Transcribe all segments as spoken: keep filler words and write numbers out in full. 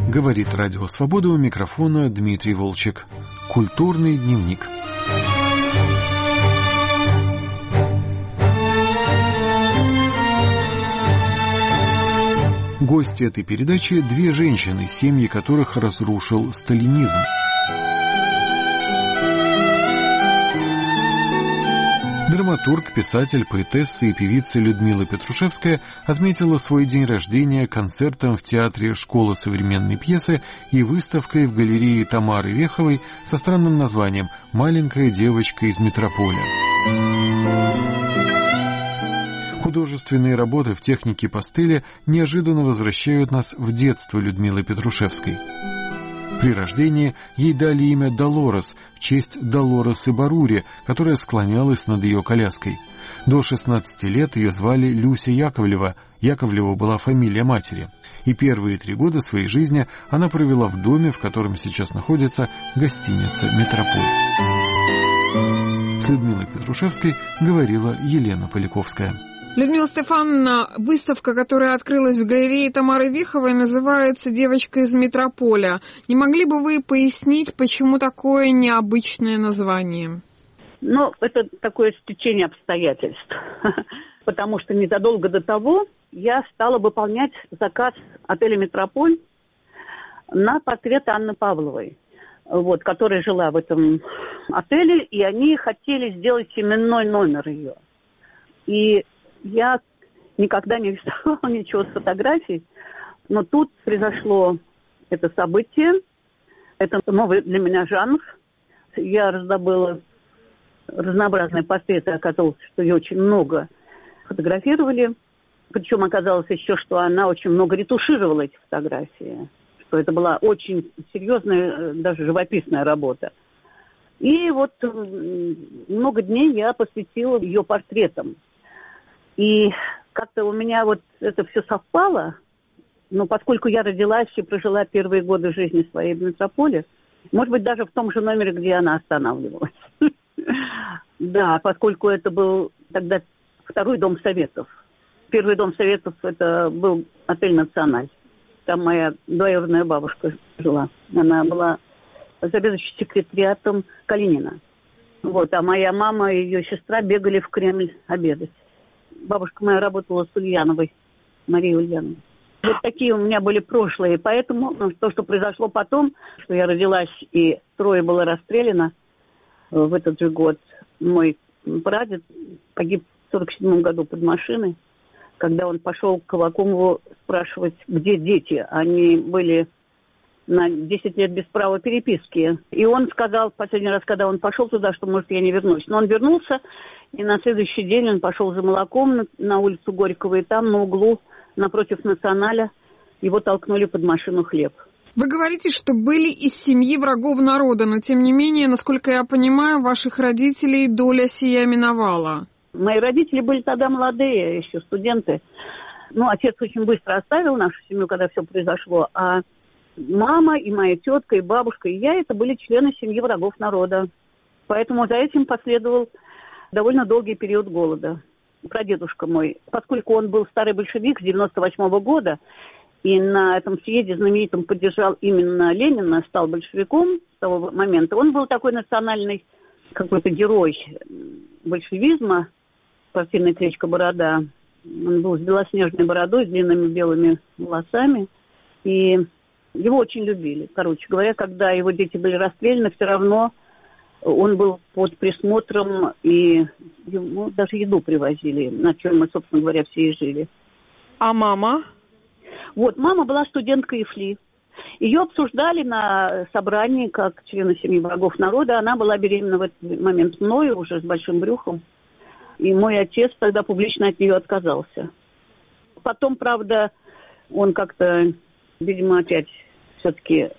Говорит Радио Свобода, у микрофона Дмитрий Волчек. Культурный дневник. Гости этой передачи – две женщины, семьи которых разрушил сталинизм. Драматург, писатель, поэтесса и певица Людмила Петрушевская отметила свой день рождения концертом в театре «Школа современной пьесы» и выставкой в галерее Тамары Веховой со странным названием «Маленькая девочка из метрополя». Художественные работы в технике пастели неожиданно возвращают нас в детство Людмилы Петрушевской. При рождении ей дали имя Долорес в честь Долоресы Барури, которая склонялась над ее коляской. До шестнадцати лет ее звали Люся Яковлева, Яковлева была фамилия матери. И первые три года своей жизни она провела в доме, в котором сейчас находится гостиница «Метрополь». С Людмилой Петрушевской говорила Елена Поляковская. Людмила Стефановна, выставка, которая открылась в галерее Тамары Веховой, называется «Девочка из метрополя». Не могли бы вы пояснить, почему такое необычное название? Ну, это такое стечение обстоятельств. Потому что незадолго до того я стала выполнять заказ отеля «Метрополь» на портрет Анны Павловой, вот, которая жила в этом отеле, и они хотели сделать именной номер ее. И я никогда не рисовала ничего с фотографий, но тут произошло это событие. Это новый для меня жанр. Я раздобыла разнообразные портреты, оказалось, что ее очень много фотографировали. Причем оказалось еще, что она очень много ретушировала эти фотографии, что это была очень серьезная, даже живописная работа. И вот много дней я посвятила ее портретам. И как-то у меня вот это все совпало, но поскольку я родилась и прожила первые годы жизни своей в метрополе, может быть, даже в том же номере, где она останавливалась. Да, поскольку это был тогда второй дом советов. Первый дом советов – это был отель «Националь». Там моя двоюродная бабушка жила. Она была заведующей секретариатом Калинина. Вот, а моя мама и ее сестра бегали в Кремль обедать. Бабушка моя работала с Ульяновой, Марией Ульяновой. Вот такие у меня были прошлые. Поэтому ну, то, что произошло потом, что я родилась и трое было расстреляно в этот же год. Мой прадед погиб в сорок седьмом году под машиной, когда он пошел к Авакумову спрашивать, где дети. Они были на десять лет без права переписки. И он сказал, последний раз, когда он пошел туда, что, может, я не вернусь. Но он вернулся, и на следующий день он пошел за молоком на, на улицу Горького, и там на углу напротив «Националя» его толкнули под машину хлеб. Вы говорите, что были из семьи врагов народа, но, тем не менее, насколько я понимаю, ваших родителей доля сия миновала. Мои родители были тогда молодые, еще студенты. Ну, отец очень быстро оставил нашу семью, когда все произошло, а мама и моя тетка, и бабушка, и я – это были члены семьи врагов народа. Поэтому за этим последовал довольно долгий период голода. Прадедушка мой, поскольку он был старый большевик с девяносто восьмого года, и на этом съезде знаменитом поддержал именно Ленина, стал большевиком с того момента, он был такой национальный какой-то герой большевизма, спортивная кличка-борода. Он был с белоснежной бородой, с длинными белыми волосами, и его очень любили. Короче говоря, когда его дети были расстреляны, все равно он был под присмотром, и ему даже еду привозили, на чем мы, собственно говоря, все и жили. А мама? Вот, мама была студенткой ИФЛИ. Ее обсуждали на собрании как члена семьи врагов народа. Она была беременна в этот момент мною, уже с большим брюхом. И мой отец тогда публично от нее отказался. Потом, правда, он как-то, видимо, опять все-таки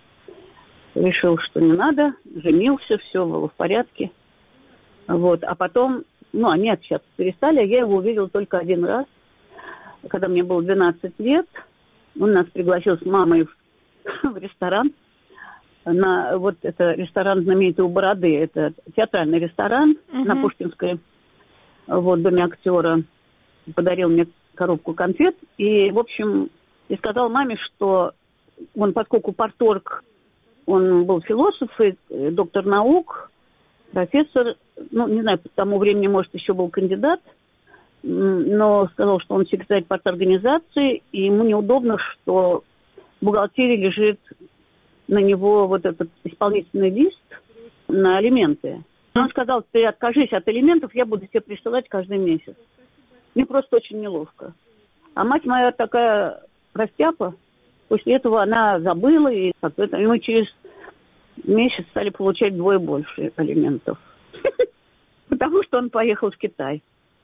решил, что не надо, женился, все было в порядке. Вот. А потом, ну, они общаться перестали, а я его увидела только один раз, когда мне было двенадцать лет. Он нас пригласил с мамой в, в ресторан. На, вот это ресторан знаменитый у Бороды. Это театральный ресторан uh-huh. на Пушкинской, вот, в доме актера. Подарил мне коробку конфет. И, в общем, и сказал маме, что он, поскольку парторг, он был философ, и доктор наук, профессор, ну, не знаю, к тому времени, может, еще был кандидат, но сказал, что он секретарь парторганизации, и ему неудобно, что в бухгалтерии лежит на него вот этот исполнительный лист на алименты. Он сказал, ты откажись от алиментов, я буду тебе присылать каждый месяц. Мне просто очень неловко. А мать моя такая растяпа, после этого она забыла, и, и мы через месяц стали получать вдвое больше алиментов. Потому что он поехал в Китай.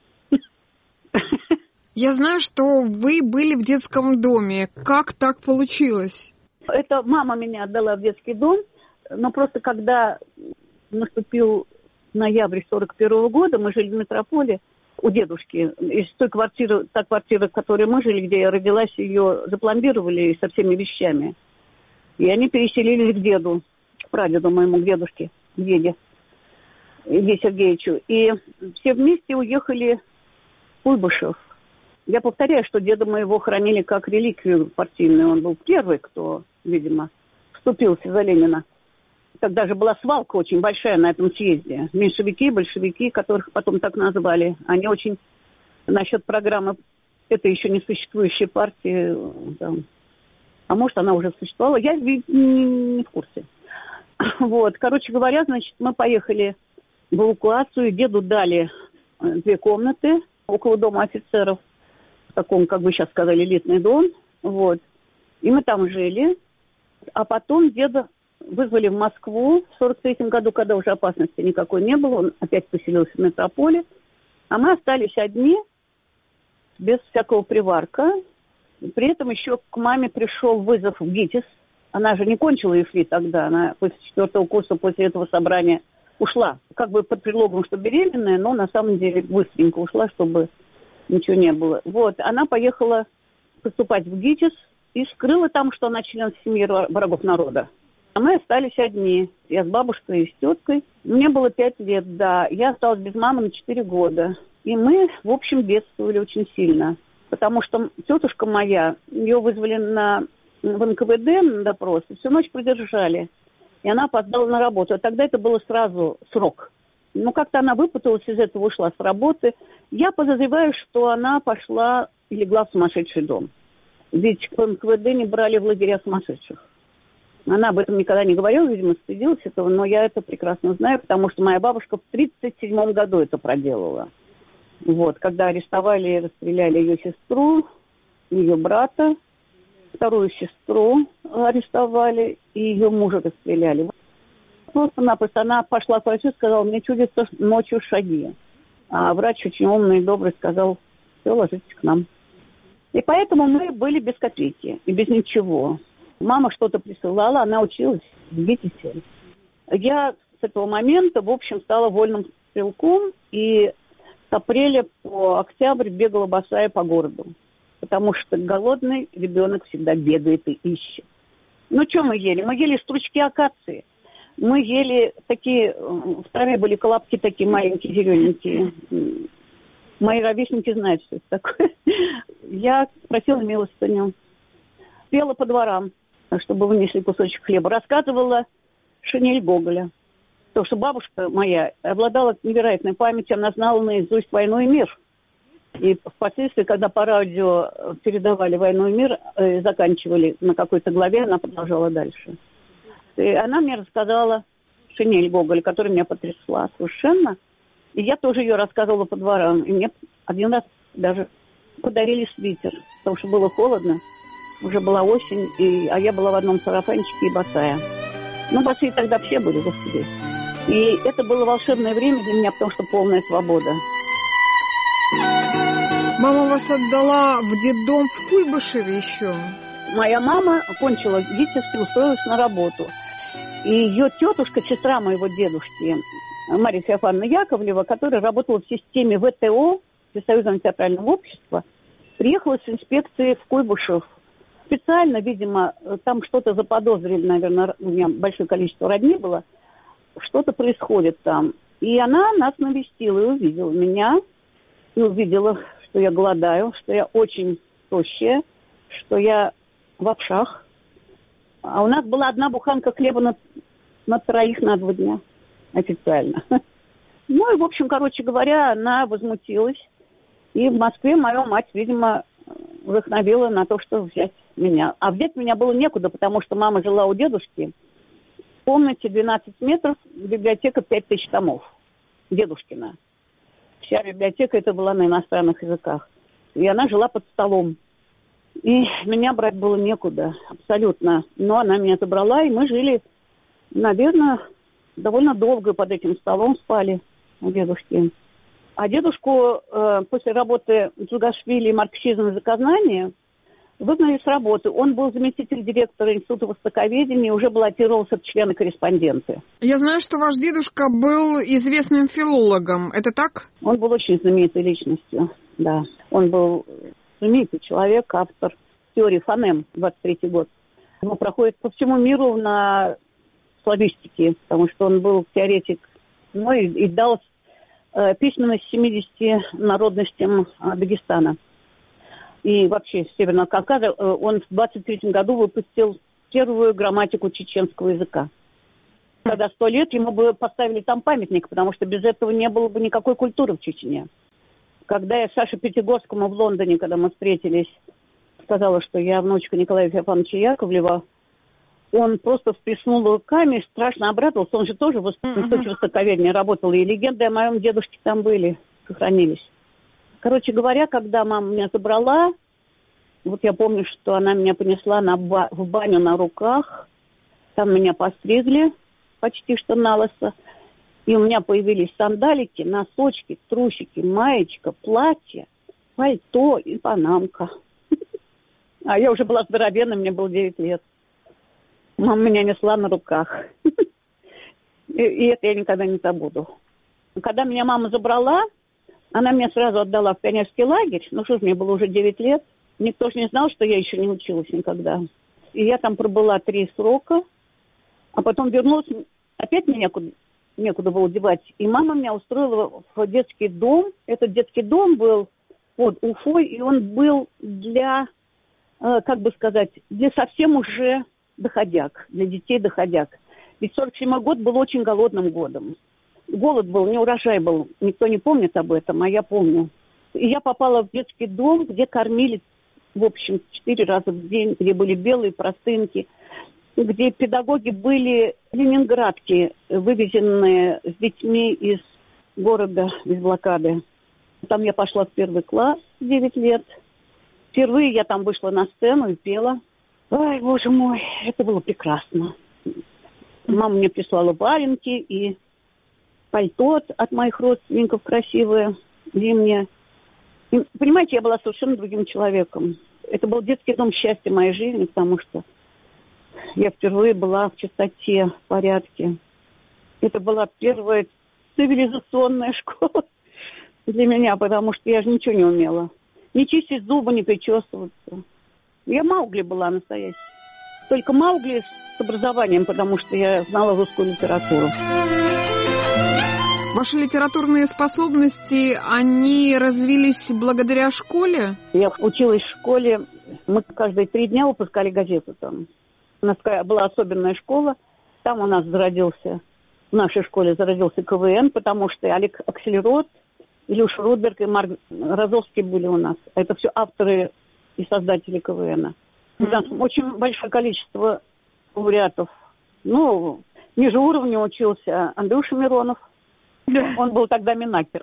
Я знаю, что вы были в детском доме. Как так получилось? Это мама меня отдала в детский дом, но просто когда наступил ноябрь сорок первого года, мы жили в метрополе у дедушки. Из той квартиры, та квартира, в которой мы жили, где я родилась, ее запломбировали со всеми вещами. И они переселились к деду, к прадеду моему, к дедушке, к деде, Илье Сергеевичу. И все вместе уехали в Куйбышев. Я повторяю, что деда моего хранили как реликвию партийную. Он был первый, кто, видимо, вступился за Ленина. Тогда же была свалка очень большая на этом съезде. Меньшевики, большевики, которых потом так назвали, они очень насчет программы этой еще не существующей партии, там, а может, она уже существовала, я не, не в курсе. Вот, короче говоря, значит, мы поехали в эвакуацию, деду дали две комнаты около дома офицеров, в таком, как бы сейчас сказали, элитный дом, вот, и мы там жили, а потом деда вызвали в Москву в сорок третьем году, когда уже опасности никакой не было, он опять поселился в метрополе, а мы остались одни, без всякого приварка. При этом еще к маме пришел вызов в ГИТИС. Она же не кончила ИФЛИ тогда, она после четвертого курса, после этого собрания ушла. Как бы под предлогом, что беременная, но на самом деле быстренько ушла, чтобы ничего не было. Вот, она поехала поступать в ГИТИС и скрыла там, что она член семьи врагов народа. А мы остались одни. Я с бабушкой и с теткой. Мне было пять лет, да. Я осталась без мамы на четыре года. И мы, в общем, бедствовали очень сильно. Потому что тетушка моя, ее вызвали на, в эн ка вэ дэ на допрос, и всю ночь продержали. И она опоздала на работу. А тогда это было сразу срок. Ну, как-то она выпуталась из этого, ушла с работы. Я подозреваю, что она пошла и легла в сумасшедший дом. Ведь в эн ка вэ дэ не брали в лагеря сумасшедших. Она об этом никогда не говорила, видимо, стыдилась этого, но я это прекрасно знаю, потому что моя бабушка в тридцать седьмом году это проделала. Вот, когда арестовали и расстреляли ее сестру, ее брата, вторую сестру арестовали и ее мужа расстреляли. Просто-напросто она пошла к врачу и сказала, мне чудится ночью шаги. А врач очень умный и добрый сказал, все, ложитесь к нам. И поэтому мы были без копейки и без ничего. Мама что-то присылала, она училась в ГИТИСе. Я с этого момента, в общем, стала вольным стрелком и с апреля по октябрь бегала босая по городу. Потому что голодный ребенок всегда бегает и ищет. Ну, что мы ели? Мы ели стручки акации. Мы ели такие, в траве были колобки такие маленькие, зелененькие. Мои ровесники знают, что это такое. Я просила милостыню. Пела по дворам, чтобы вынесли кусочек хлеба. Рассказывала шинель Гоголя. Потому что бабушка моя обладала невероятной памятью, она знала наизусть «Войну и мир». И впоследствии, когда по радио передавали «Войну и мир», э, заканчивали на какой-то главе, она продолжала дальше. И она мне рассказала шинель Гоголя, которая меня потрясла совершенно. И я тоже ее рассказывала по дворам. И мне один раз даже подарили свитер, потому что было холодно. Уже была осень, и, а я была в одном сарафанчике и босая. Ну, босые тогда все были, господи. И это было волшебное время для меня, потому что полная свобода. Мама вас отдала в детдом в Куйбышеве еще? Моя мама окончила ГИТИС и устроилась на работу. И ее тетушка, сестра моего дедушки, Мария Феофановна Яковлева, которая работала в системе вэ тэ о, Всесоюзного театрального общества, приехала с инспекцией в Куйбышев. Специально, видимо, там что-то заподозрили, наверное, у меня большое количество родни было, что-то происходит там. И она нас навестила и увидела меня, и увидела, что я голодаю, что я очень тощая, что я в овшах, А у нас была одна буханка хлеба на, на троих на два дня официально. Ну и, в общем, короче говоря, она возмутилась. И в Москве мою мать, видимо, вдохновила на то, что взять меня. А взять меня было некуда, потому что мама жила у дедушки. В комнате двенадцать метров, библиотека пять тысяч томов. Дедушкина. Вся библиотека это была на иностранных языках. И она жила под столом. И меня брать было некуда, абсолютно. Но она меня забрала, и мы жили, наверное, довольно долго под этим столом спали у дедушки. А дедушку э, после работы Джугашвили «Марксизм и заказнание» выгнали с работы. Он был заместитель директора Института востоковедения и уже баллотировался в члены-корреспонденты. Я знаю, что ваш дедушка был известным филологом. Это так? Он был очень знаменитой личностью, да. Он был знаменитый человек, автор теории фонем, двадцать третий год. Он проходит по всему миру на славистике, потому что он был теоретик, ну и, и дал э, письменность семидесяти народностям э, Дагестана. И вообще Северного Кавказа. Э, он в двадцать третьем году выпустил первую грамматику чеченского языка. Когда сто лет ему бы поставили там памятник, потому что без этого не было бы никакой культуры в Чечне. Когда я Саше Пятигорскому в Лондоне, когда мы встретились, сказала, что я внучка Николая Феофановича Яковлева, он просто всплеснул руками, страшно обрадовался. Он же тоже в Институте востоковедения работал, и легенды о моем дедушке там были, сохранились. Короче говоря, когда мама меня забрала, вот я помню, что она меня понесла на ба- в баню на руках, там меня постригли почти что налысо. И у меня появились сандалики, носочки, трусики, маечка, платье, пальто и панамка. А я уже была здоровенной, мне было девять лет. Мама меня несла на руках. И, и это я никогда не забуду. Когда меня мама забрала, она меня сразу отдала в пионерский лагерь. Ну что ж, мне было уже девять лет. Никто же не знал, что я еще не училась никогда. И я там пробыла три срока. А потом вернулась, опять меня некуда, некуда было девать. И мама меня устроила в детский дом. Этот детский дом был под Уфой, и он был для, э, как бы сказать, для совсем уже доходяг, для детей доходяг. Ведь сорок седьмой год был очень голодным годом. Голод был, не урожай был. Никто не помнит об этом, а я помню. И я попала в детский дом, где кормили, в общем, четыре раза в день, где были белые простынки, где педагоги были ленинградки, вывезенные с детьми из города, из блокады. Там я пошла в первый класс в девять лет. Впервые я там вышла на сцену и пела. Ой, боже мой, это было прекрасно. Мама мне прислала валенки и пальто от моих родственников красивое, зимнее. И, понимаете, я была совершенно другим человеком. Это был детский дом счастья моей жизни, потому что я впервые была в чистоте, в порядке. Это была первая цивилизационная школа для меня, потому что я же ничего не умела. Не чистить зубы, не причесываться. Я Маугли была настоящая. Только Маугли с образованием, потому что я знала русскую литературу. Ваши литературные способности, они развились благодаря школе? Я училась в школе. Мы каждые три дня выпускали газету там. У нас была особенная школа. Там у нас зародился, в нашей школе зародился КВН, потому что Олег Аксельрод, Илюша Рудберг и Марк Розовский были у нас. Это все авторы и создатели КВНа. У нас очень большое количество лауреатов. Ну, ниже уровня учился Андрюша Миронов. Он был тогда минакер.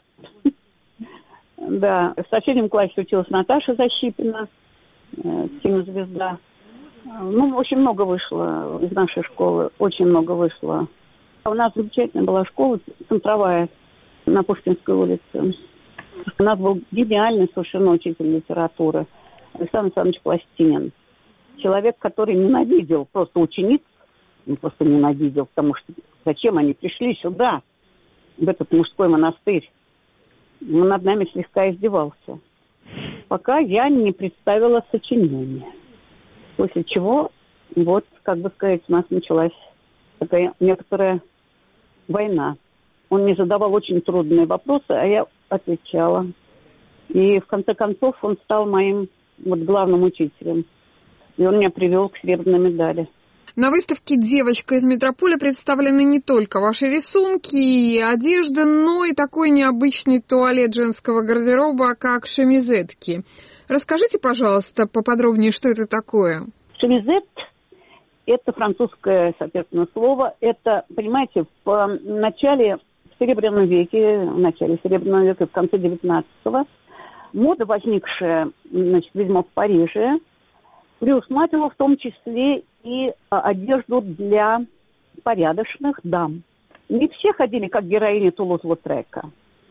Да, в соседнем классе училась Наташа Защипина, кинозвезда. Ну, очень много вышло из нашей школы, очень много вышло. У нас замечательная была школа центровая на Пушкинской улице. У нас был гениальный совершенно учитель литературы Александр Александрович Пластинин. Человек, который ненавидел просто учениц, он просто ненавидел, потому что зачем они пришли сюда, в этот мужской монастырь. Он над нами слегка издевался. Пока я не представила сочинение. После чего, вот, как бы сказать, у нас началась такая некоторая война. Он мне задавал очень трудные вопросы, а я отвечала. И в конце концов он стал моим вот главным учителем. И он меня привел к серебряной медали. На выставке «Девочка из метрополя» представлены не только ваши рисунки и одежда, но и такой необычный туалет женского гардероба, как шемизетки. Расскажите, пожалуйста, поподробнее, что это такое. Шемизет – это французское, соответственно, слово. Это, понимаете, в начале Серебряном веке, в начале Серебряного века, в конце девятнадцатого, мода, возникшая, значит, видимо, в Париже, предусматривала в том числе и одежду для порядочных дам. Не все ходили, как героини Тулуз-Лаутрека,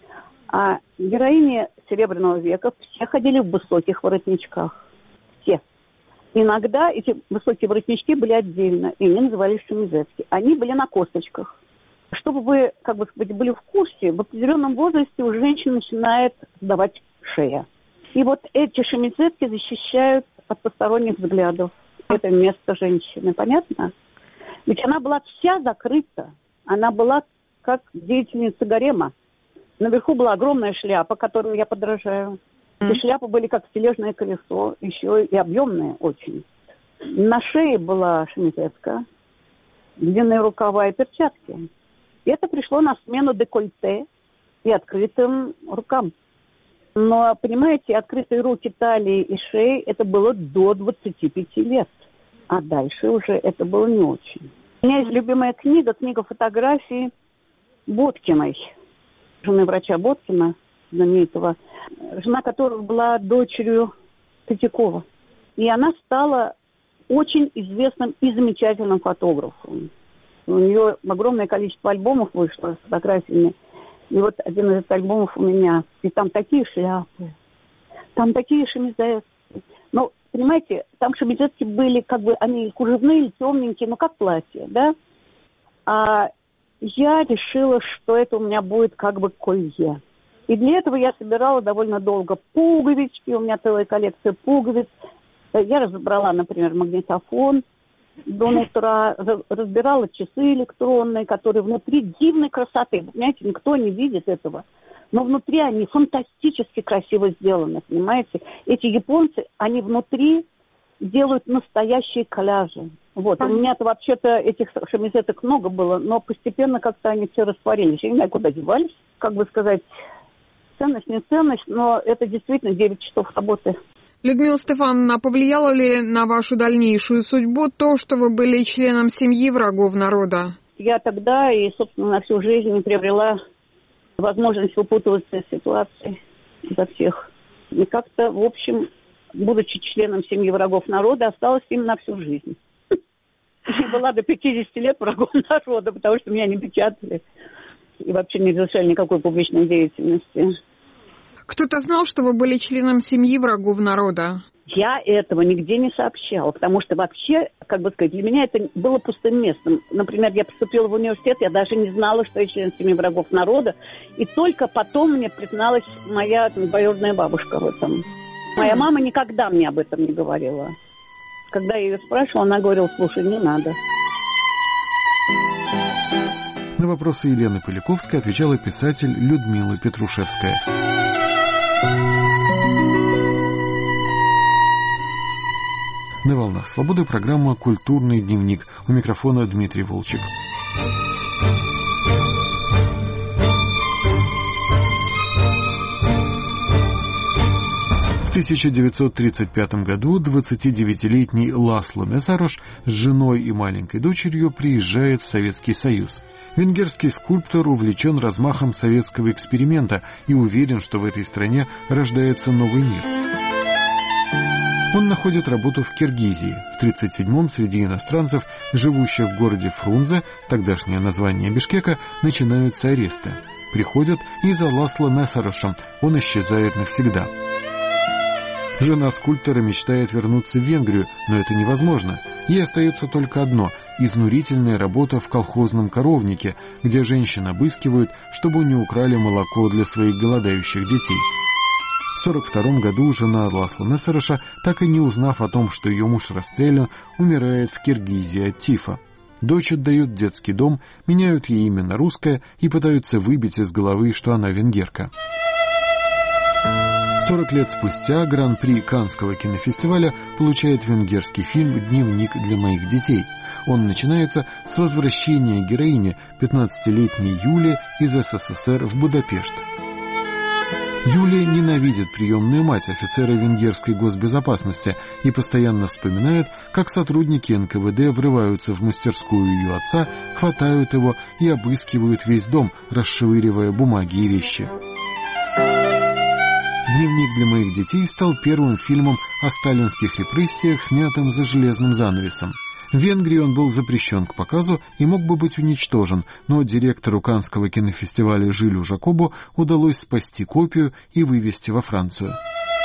а героини Серебряного века все ходили в высоких воротничках. Все. Иногда эти высокие воротнички были отдельно, и они назывались шемизетки. Они были на косточках. Чтобы вы, как бы сказать, были в курсе, в определенном возрасте у женщин начинает сдавать шея. И вот эти шемизетки защищают от посторонних взглядов это место женщины. Понятно? Ведь она была вся закрыта. Она была как деятельница гарема. Наверху была огромная шляпа, которую я подражаю. И шляпы были как тележное колесо, еще и объемные очень. На шее была шемизетка, длинные рукава и перчатки. И это пришло на смену декольте и открытым рукам. Но, понимаете, открытые руки, талии и шеи, это было до двадцати пяти лет. А дальше уже это было не очень. У меня есть любимая книга, книга фотографий Боткиной, жены врача Боткина, знаменитого, жена которого была дочерью Третьякова. И она стала очень известным и замечательным фотографом. У нее огромное количество альбомов вышло с фотографиями. И вот один из этих альбомов у меня. И там такие шляпы, там такие шемизетки. Ну, понимаете, там шемизетки были, как бы, они кружевные, темненькие, ну, как платье, да? А я решила, что это у меня будет как бы колье. И для этого я собирала довольно долго пуговички, у меня целая коллекция пуговиц. Я разобрала, например, магнитофон до нутра, разбирала часы электронные, которые внутри дивной красоты. Понимаете, никто не видит этого. Но внутри они фантастически красиво сделаны, понимаете? Эти японцы, они внутри делают настоящие коллажи. Вот. У меня-то вообще-то этих шемизеток много было, но постепенно как-то они все растворились. Я не знаю, куда девались. Как бы сказать, ценность, не ценность, но это действительно девять часов работы. Людмила Стефановна, повлияло ли на вашу дальнейшую судьбу то, что вы были членом семьи врагов народа? Я тогда и, собственно, на всю жизнь приобрела возможность выпутываться из ситуации за всех. И как-то, в общем, будучи членом семьи врагов народа, осталась им на всю жизнь. Я была до пятидесяти лет врагом народа, потому что меня не печатали и вообще не разрешали никакой публичной деятельности. Кто-то знал, что вы были членом семьи врагов народа? Я этого нигде не сообщала, потому что вообще, как бы сказать, для меня это было пустым местом. Например, я поступила в университет, я даже не знала, что я член семьи врагов народа, и только потом мне призналась моя там, двоюродная бабушка в этом. Моя мама никогда мне об этом не говорила. Когда я ее спрашивала, она говорила: слушай, не надо. На вопросы Елены Поляковской отвечала писатель Людмила Петрушевская. На «Волнах свободы» программа «Культурный дневник». У микрофона Дмитрий Волчек. В тысяча девятьсот тридцать пятом году двадцатидевятилетний Ласло Месарош с женой и маленькой дочерью приезжает в Советский Союз. Венгерский скульптор увлечен размахом советского эксперимента и уверен, что в этой стране рождается новый мир. Он находит работу в Киргизии. В тридцать седьмом среди иностранцев, живущих в городе Фрунзе, тогдашнее название Бишкека, начинаются аресты. Приходят и за Ласло Месарошем, он исчезает навсегда. Жена скульптора мечтает вернуться в Венгрию, но это невозможно. Ей остается только одно – изнурительная работа в колхозном коровнике, где женщин обыскивают, чтобы не украли молоко для своих голодающих детей. В сорок втором году жена Ласло Месароша, так и не узнав о том, что ее муж расстрелян, умирает в Киргизии от тифа. Дочь отдают в детский дом, меняют ей имя на русское и пытаются выбить из головы, что она венгерка. сорок лет спустя Гран-при Каннского кинофестиваля получает венгерский фильм «Дневник для моих детей». Он начинается с возвращения героини, пятнадцатилетней Юли, из СССР в Будапешт. Юлия ненавидит приемную мать, офицера венгерской госбезопасности, и постоянно вспоминает, как сотрудники эн ка вэ дэ врываются в мастерскую ее отца, хватают его и обыскивают весь дом, расшвыривая бумаги и вещи. «Дневник для моих детей» стал первым фильмом о сталинских репрессиях, снятым за железным занавесом. В Венгрии он был запрещен к показу и мог бы быть уничтожен, но директору Каннского кинофестиваля Жилю Жакобу удалось спасти копию и вывезти во Францию.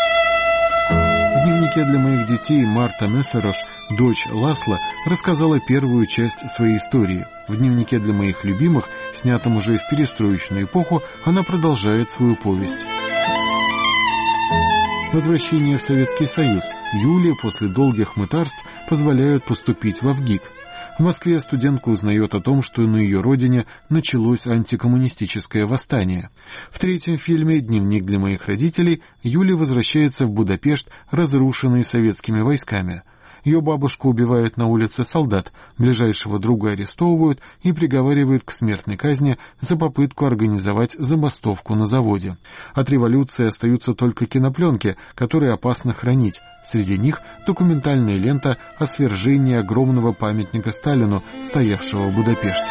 В «Дневнике для моих детей» Марта Мессерош, дочь Ласло, рассказала первую часть своей истории. В «Дневнике для моих любимых», снятом уже в перестроечную эпоху, она продолжает свою повесть. Возвращение в Советский Союз. Юле после долгих мытарств позволяют поступить в АВГИК. В Москве студентка узнает о том, что на ее родине началось антикоммунистическое восстание. В третьем фильме «Дневник для моих родителей» Юля возвращается в Будапешт, разрушенный советскими войсками. Ее бабушку убивают на улице солдат, ближайшего друга арестовывают и приговаривают к смертной казни за попытку организовать забастовку на заводе. От революции остаются только кинопленки, которые опасно хранить. Среди них документальная лента о свержении огромного памятника Сталину, стоявшего в Будапеште.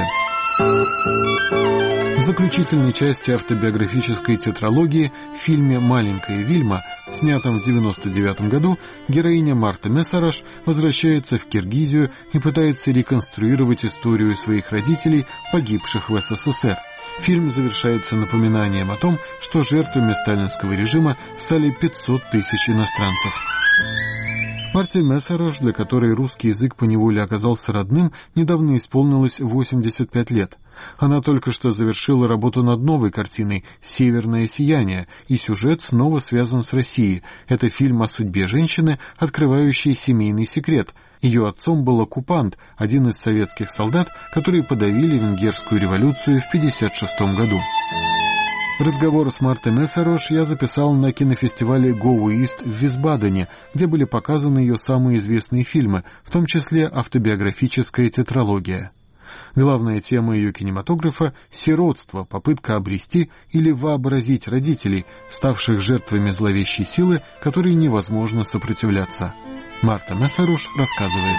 В заключительной части автобиографической тетралогии в фильме «Маленькая Вильма», снятом в девяносто девятом году, героиня Марта Мессерош возвращается в Киргизию и пытается реконструировать историю своих родителей, погибших в эс эс эс эр. Фильм завершается напоминанием о том, что жертвами сталинского режима стали пятьсот тысяч иностранцев. Марте Мессерош, для которой русский язык поневоле оказался родным, недавно исполнилось восемьдесят пять лет. Она только что завершила работу над новой картиной «Северное сияние», и сюжет снова связан с Россией. Это фильм о судьбе женщины, открывающей семейный секрет. Ее отцом был оккупант, один из советских солдат, которые подавили венгерскую революцию в пятьдесят шестом году. Разговор с Мартой Мессерош я записал на кинофестивале Go East в Висбадене, где были показаны ее самые известные фильмы, в том числе автобиографическая тетралогия. Главная тема ее кинематографа — сиротство, попытка обрести или вообразить родителей, ставших жертвами зловещей силы, которой невозможно сопротивляться. Марта Мессерош рассказывает.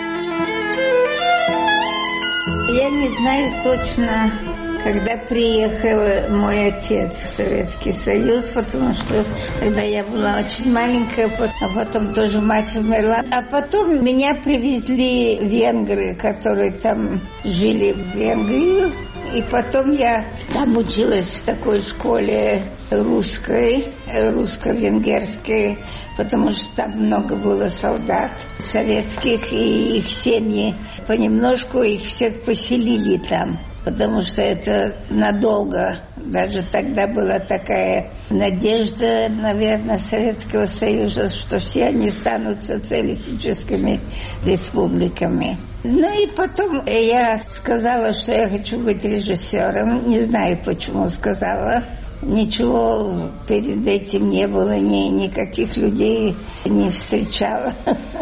Я не знаю точно, когда приехал мой отец в Советский Союз, потому что когда я была очень маленькая, а потом тоже мать умерла. А потом меня привезли венгры, которые там жили в Венгрию. И потом я там училась в такой школе русской, русско-венгерской, потому что там много было солдат советских, и их семьи понемножку, их всех поселили там, потому что это надолго. Даже тогда была такая надежда, наверное, Советского Союза, что все они станут социалистическими республиками. Ну и потом я сказала, что я хочу быть режиссером. Не знаю, почему сказала. Ничего перед этим не было, ни, никаких людей не встречала.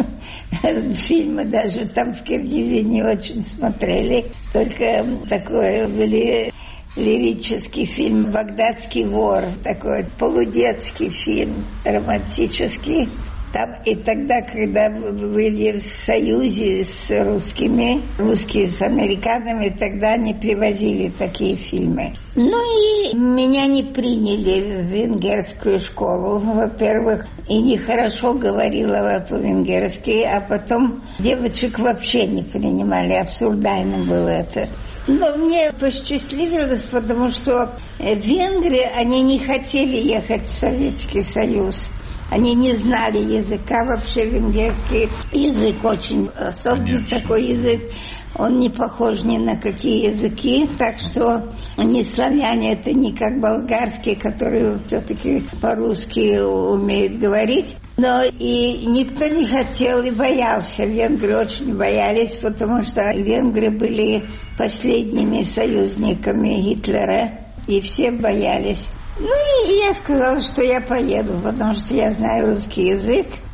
Фильмы даже там в Киргизии не очень смотрели. Только такой были лирический фильм «Багдадский вор», такой полудетский фильм, романтический. Там, и тогда, когда были в союзе с русскими, русские с американцами, тогда они привозили такие фильмы. Ну и меня не приняли в венгерскую школу, во-первых, и нехорошо говорила по-венгерски, а потом девочек вообще не принимали, абсурдально было это. Но мне посчастливилось, потому что венгры, они не хотели ехать в Советский Союз. Они не знали языка вообще, венгерский язык очень особенный. Конечно. Такой язык, он не похож ни на какие языки, так что не славяне, это не как болгарские, которые все-таки по-русски умеют говорить. Но и никто не хотел и боялся, венгры очень боялись, потому что венгры были последними союзниками Гитлера, и все боялись. Ну и я сказала, что я поеду, потому что я знаю русский язык.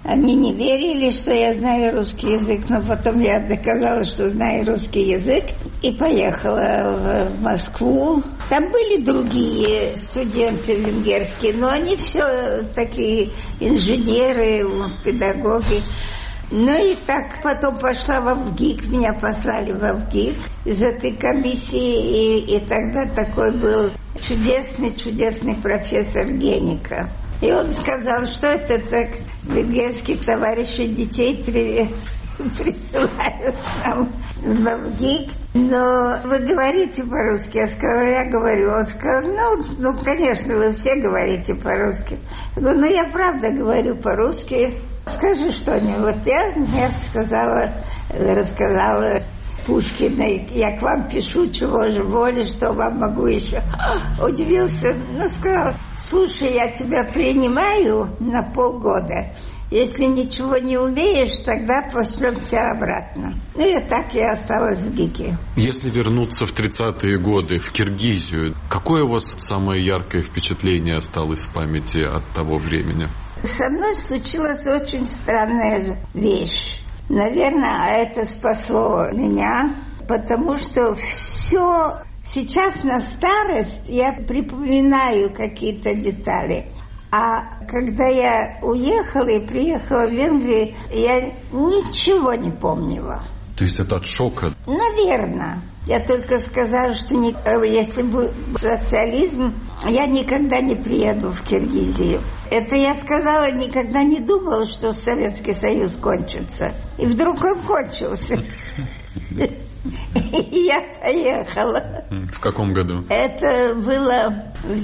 Они не верили, что я знаю русский язык, но потом я доказала, что знаю русский язык, и поехала в Москву. Там были другие студенты венгерские, но они все такие инженеры, педагоги. Ну и так потом пошла в ВГИК, меня послали в ВГИК из этой комиссии, и, и тогда такой был чудесный-чудесный профессор Геника. И он сказал, что это так венгерские товарищи детей при... присылают нам в ВГИК. Но вы говорите по-русски? Я сказала, я говорю. Он сказал, ну, ну, конечно, вы все говорите по-русски. Я говорю, ну, я правда говорю по-русски. Скажи что-нибудь. Я, я сказала, рассказала Пушкина, я к вам пишу, чего же воли, что вам могу еще. Удивился, ну, сказал, слушай, я тебя принимаю на полгода. Если ничего не умеешь, тогда пошлем тебя обратно. Ну и так я осталась в ГИКе. Если вернуться в тридцатые годы, в Киргизию, какое у вас самое яркое впечатление осталось в памяти от того времени? Со мной случилась очень странная вещь. Наверное, это спасло меня, потому что все сейчас на старость я припоминаю какие-то детали. А когда я уехала и приехала в Венгрию, я ничего не помнила. То есть это от шока? Наверное. Я только сказала, что не, если бы социализм, я никогда не приеду в Киргизию. Это я сказала, никогда не думала, что Советский Союз кончится. И вдруг он кончился. И я поехала. В каком году? Это было в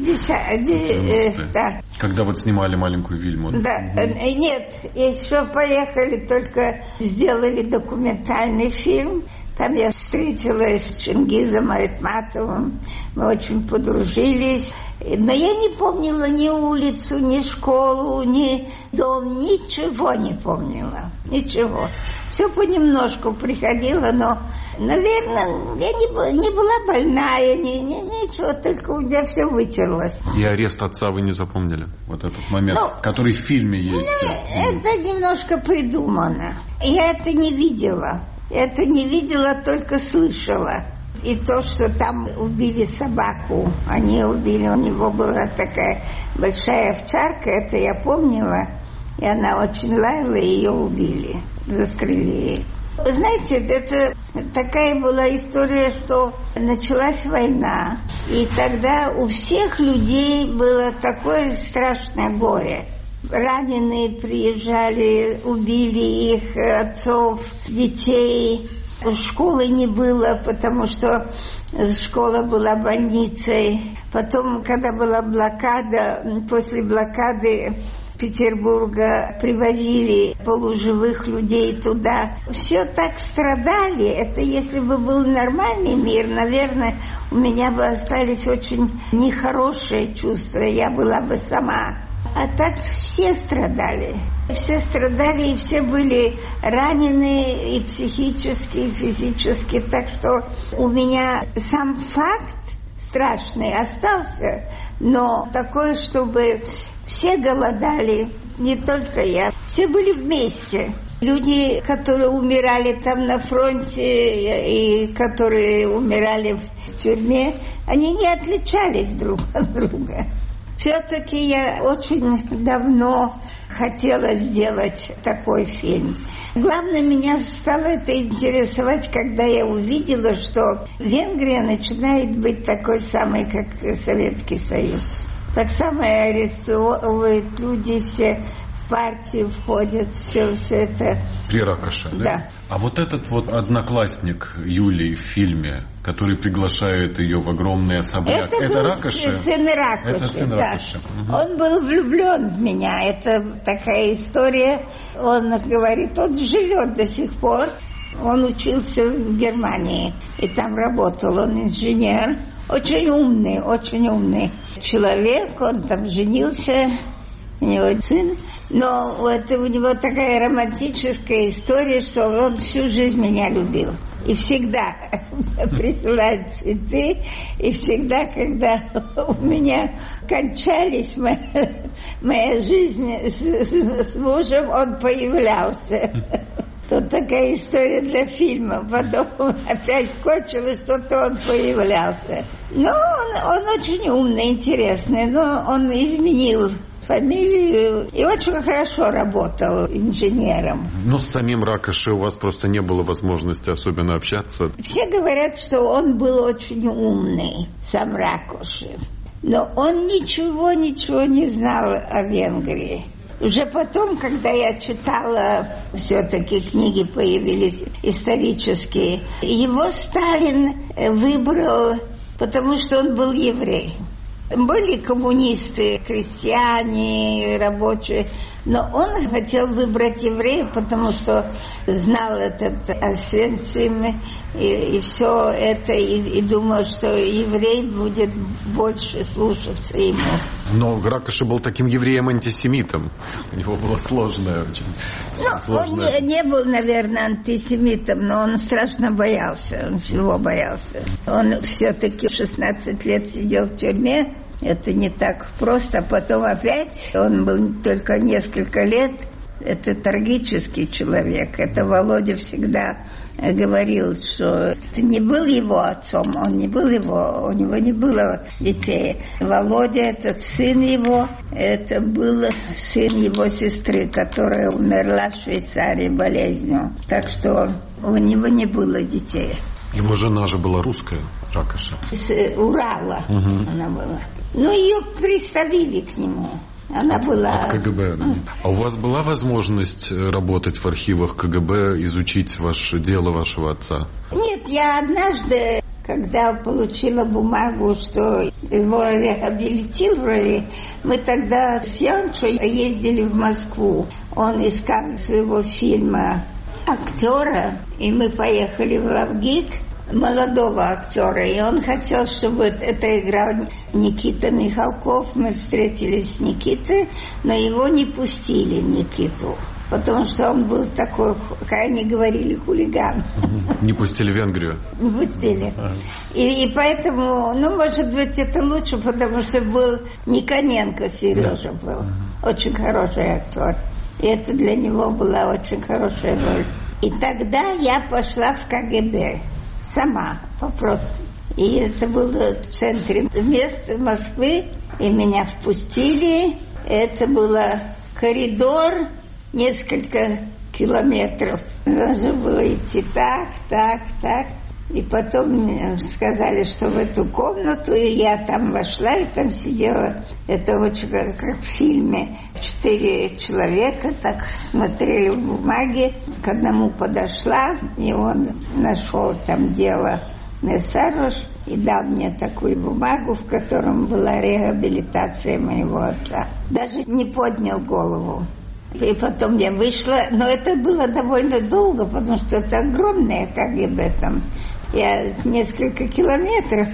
девяностых. Да. Когда вот снимали «Маленькую Вильму». Да. Нет, еще поехали, только сделали документальный фильм. Там я встретилась с Чингизом Айтматовым, мы очень подружились. Но я не помнила ни улицу, ни школу, ни дом, ничего не помнила, ничего. Все понемножку приходило, но, наверное, я не была, не была больная, ни, ни, ничего, только у меня все вытерлось. И арест отца вы не запомнили? Вот этот момент, ну, который в фильме есть. Ну, это немножко придумано. Я это не видела. Это не видела, только слышала. И то, что там убили собаку, они убили, у него была такая большая овчарка, это я помнила, и она очень лаяла, и ее убили, застрелили. Вы знаете, это такая была история, что началась война, и тогда у всех людей было такое страшное горе. Раненые приезжали, убили их отцов, детей. Школы не было, потому что школа была больницей. Потом, когда была блокада, после блокады Петербурга привозили полуживых людей туда. Все так страдали. Это если бы был нормальный мир, наверное, у меня бы остались очень нехорошие чувства. Я была бы сама. А так все страдали. Все страдали, и все были ранены и психически, и физически. Так что у меня сам факт страшный остался, но такое, чтобы все голодали, не только я. Все были вместе. Люди, которые умирали там на фронте и которые умирали в тюрьме, они не отличались друг от друга. Все-таки я очень давно хотела сделать такой фильм. Главное, меня стало это интересовать, когда я увидела, что Венгрия начинает быть такой самой, как Советский Союз. Так самое арестовывают люди, все в партию входят, все, все это. При Ракоше, да? Да. А вот этот вот одноклассник Юлии в фильме, который приглашает ее в огромный особняк, это, это Ракоше? Сын Ракоши, это сын да. Ракоши. Угу. Он был влюблен в меня. Это такая история. Он говорит, он живет до сих пор. Он учился в Германии и там работал. Он инженер. Очень умный, очень умный человек. Он там женился. У него сын. Но это у него такая романтическая история, что он всю жизнь меня любил. И всегда присылает цветы, и всегда, когда у меня кончались моя, моя жизнь с, с, с мужем, он появлялся. Тут такая история для фильма. Потом опять кончилось, что-то он появлялся. Но он, он очень умный, интересный, но он изменил фамилию и очень хорошо работал инженером. Но с самим Ракоши у вас просто не было возможности особенно общаться. Все говорят, что он был очень умный, сам Ракоши. Но он ничего, ничего не знал о Венгрии. Уже потом, когда я читала, все-таки книги появились исторические, его Сталин выбрал, потому что он был еврей. Были коммунисты, крестьяне, рабочие, но он хотел выбрать еврея, потому что знал этот Освенцим и, и все это, и, и думал, что еврей будет больше слушаться ему. Но Ракоши был таким евреем-антисемитом. У него было сложное очень. Ну, сложное... Он не, не был, наверное, антисемитом, но он страшно боялся, он всего боялся. Он все-таки шестнадцать лет сидел в тюрьме. Это не так просто. Потом опять, он был только несколько лет. Это трагический человек. Это Володя всегда говорил, что это не был его отцом, он не был его, у него не было детей. Володя, этот сын его, это был сын его сестры, которая умерла в Швейцарии болезнью. Так что у него не было детей. Его жена же была русская, Ракоши. С Урала угу. она была. Но ее приставили к нему. Она была... От КГБ. А у вас была возможность работать в архивах КГБ, изучить ваше дело вашего отца? Нет, я однажды, когда получила бумагу, что его реабилитировали, мы тогда с Янчой ездили в Москву. Он искал своего фильма актера, и мы поехали в Авгик, молодого актера, и он хотел, чтобы это играл Никита Михалков. Мы встретились с Никитой, но его не пустили, Никиту, потому что он был такой, как они говорили, хулиган. Не пустили в Венгрию? Не пустили. И, и поэтому, ну, может быть, это лучше, потому что был Никоненко, Сережа был, очень хороший актер. И это для него была очень хорошая роль. И тогда я пошла в КГБ. Сама, попросту. И это было в центре места Москвы. И меня впустили. Это был коридор, несколько километров. Нужно было идти так, так, так. И потом мне сказали, что в эту комнату, и я там вошла, и там сидела. Это очень как, как в фильме. Четыре человека так смотрели в бумаге. К одному подошла, и он нашел там дело Мессарош и дал мне такую бумагу, в котором была реабилитация моего отца. Даже не поднял голову. И потом я вышла, но это было довольно долго, потому что это огромное КГБ там. Я несколько километров,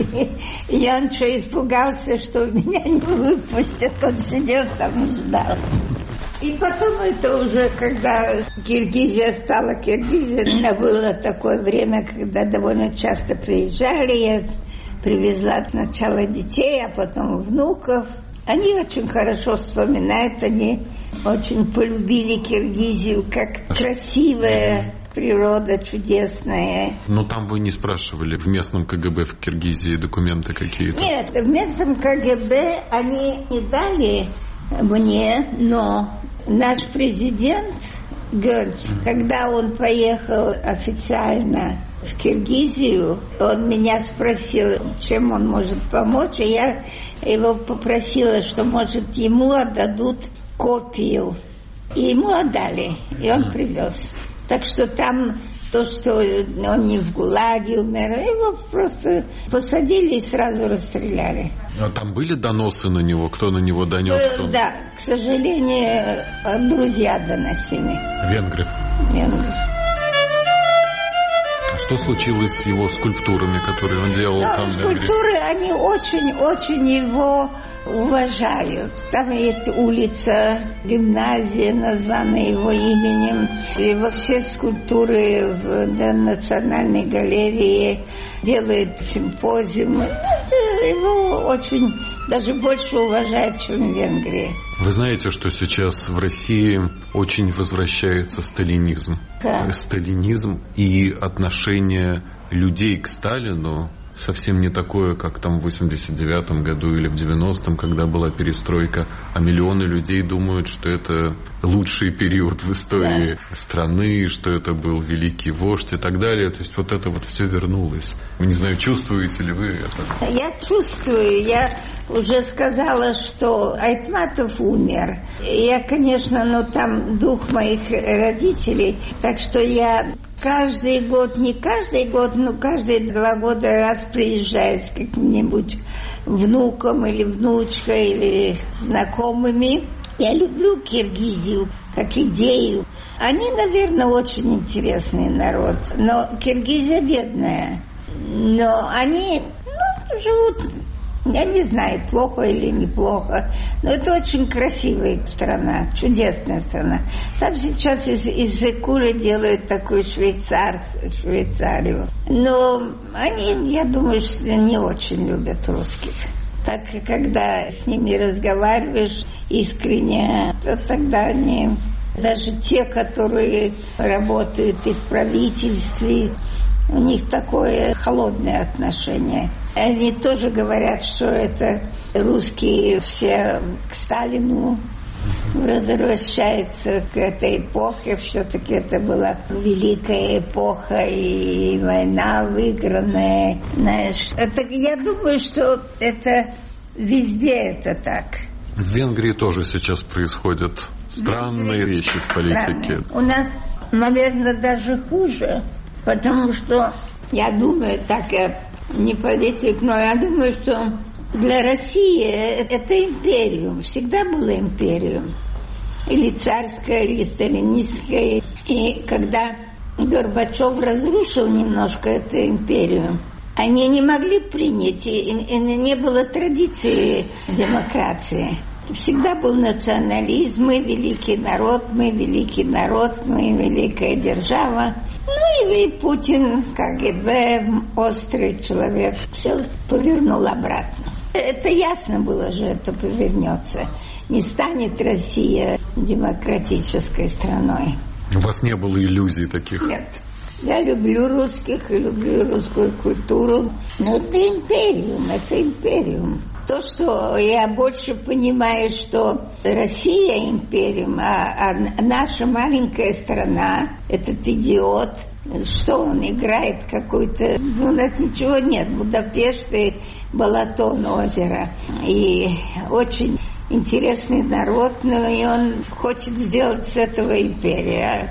и Янчо испугался, что меня не выпустят. Он сидел там и ждал. И потом это уже, когда Киргизия стала Киргизией, это было такое время, когда довольно часто приезжали. Я привезла сначала детей, а потом внуков. Они очень хорошо вспоминают, они очень полюбили Киргизию, как красивая природа, чудесная. Но там вы не спрашивали в местном КГБ в Киргизии документы какие-то? Нет, в местном КГБ они не дали мне, но наш президент Гёнч, когда он поехал официально в Киргизию, он меня спросил, чем он может помочь, и я его попросила, что, может, ему отдадут копию. И ему отдали, и он привез. Так что там то, что он не в ГУЛАГе умер, его просто посадили и сразу расстреляли. А там были доносы на него? Кто на него донес? Кто? Да, к сожалению, друзья доносили. Венгры? Венгры. Что случилось с его скульптурами, которые он делал Но там? Скульптуры, они очень-очень его уважают. Там есть улица, гимназия, названная его именем. И во все скульптуры в да, Национальной галерее делают симпозиумы. Его очень, даже больше уважают, чем в Венгрии. Вы знаете, что сейчас в России очень возвращается сталинизм. Да. Сталинизм и отношение людей к Сталину совсем не такое, как там в восемьдесят девятом году или в девяностом, когда была перестройка. А миллионы людей думают, что это лучший период в истории да. страны, что это был великий вождь и так далее. То есть вот это вот все вернулось. Не знаю, чувствуете ли вы это? Я чувствую. Я уже сказала, что Айтматов умер. Я, конечно, ну там дух моих родителей. Так что я... Каждый год, не каждый год, но каждые два года раз приезжает с каким-нибудь внуком или внучкой, или знакомыми. Я люблю Киргизию как идею. Они, наверное, очень интересный народ, но Киргизия бедная. Но они ну, живут... Я не знаю, плохо или неплохо, но это очень красивая страна, чудесная страна. Там сейчас из, из Жекура делают такую швейцар, Швейцарию. Но они, я думаю, что не очень любят русских. Так как когда с ними разговариваешь искренне, то тогда они... Даже те, которые работают и в правительстве, у них такое холодное отношение. Они тоже говорят, что это русские все к Сталину возвращаются к этой эпохе. Все-таки это была великая эпоха и война выигранная. Знаешь, это, я думаю, что это везде это так. В Венгрии тоже сейчас происходят странные вещи в политике. Странные. У нас, наверное, даже хуже. Потому что, я думаю, так я не политик, но я думаю, что для России это империум, всегда было империум. Или царская, или сталинистская. И когда Горбачев разрушил немножко эту империю, они не могли принять, и, и не было традиции демократии. Всегда был национализм, мы великий народ, мы великий народ, мы великая держава. Ну и Путин, КГБ, острый человек, все повернул обратно. Это ясно было же, это повернется. Не станет Россия демократической страной. У вас не было иллюзий таких? Нет. Я люблю русских и люблю русскую культуру. Но это империум, это империум. То, что я больше понимаю, что Россия империум, а, а наша маленькая страна, этот идиот, что он играет какой-то... У нас ничего нет, Будапешт и Балатон, озеро. И очень интересный народ, но и он хочет сделать с этого империю.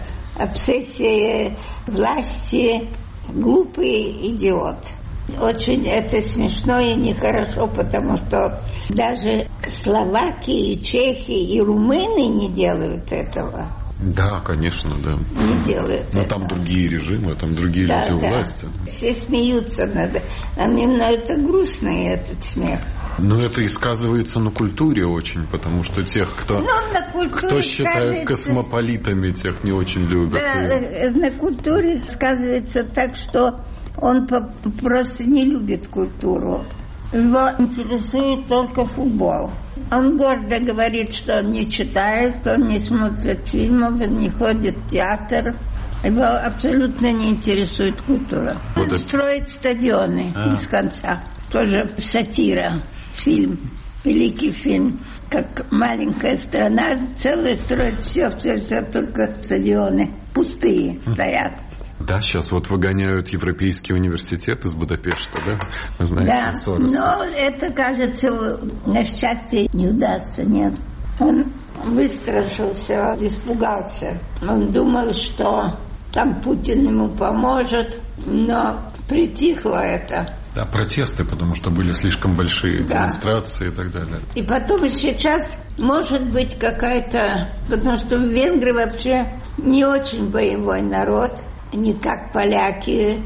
Обсессия власти, глупый идиот. Очень это смешно и нехорошо, потому что даже словаки, и чехи, и румыны не делают этого. Да, конечно, да. Не делают Но этого. там другие режимы, там другие да, люди у да. власти. Все смеются над... А мне ну, это грустно, этот смех. Но это и сказывается на культуре очень, потому что тех, кто, на кто считают сказывается... космополитами, тех не очень любят. Да, и... на культуре сказывается так, что он просто не любит культуру. Его интересует только футбол. Он гордо говорит, что он не читает, он не смотрит фильмов, он не ходит в театр. Его абсолютно не интересует культура. Он Вот строит стадионы а. без конца. Тоже сатира, фильм, великий фильм. Как маленькая страна целая строит все, все, все, только стадионы пустые стоят. Да, сейчас вот выгоняют европейский университет из Будапешта, да? Вы знаете, да, Сороса. Но это, кажется, на счастье не удастся, нет. Он выстрашился, испугался. Он думал, что там Путин ему поможет, но притихло это. Да, протесты, потому что были слишком большие да. демонстрации и так далее. И потом сейчас может быть какая-то... Потому что венгры вообще не очень боевой народ. не как поляки.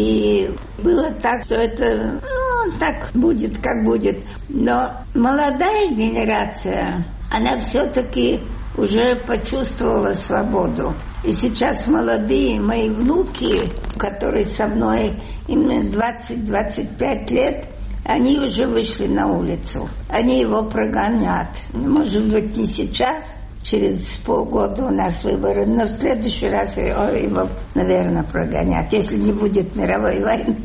И было так, что это, ну, так будет, как будет. Но молодая генерация, она все-таки уже почувствовала свободу. И сейчас молодые мои внуки, которые со мной, им двадцать-двадцать пять лет, они уже вышли на улицу. Они его прогонят. Может быть, не сейчас, через полгода у нас выборы, но в следующий раз его, наверное, прогонят, если не будет мировой войны.